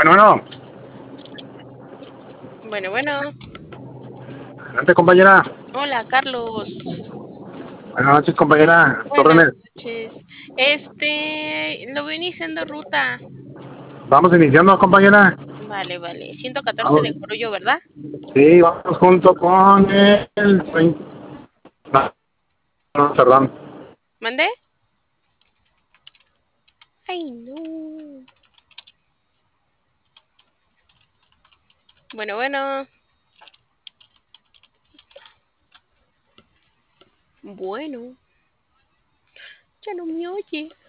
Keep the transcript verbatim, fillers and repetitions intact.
Bueno, bueno, Bueno, bueno. adelante compañera. Hola, Carlos. Buenas noches compañera. Buenas Órdenes. noches. Este, lo voy iniciando ruta. Vamos iniciando compañera. Vale, vale. ciento catorce Vamos. de Corullo, ¿verdad? Sí, vamos junto con el treinta. No, no, perdón. ¿Mandé? Ay, no. Bueno, bueno. Bueno. Ya no me oye.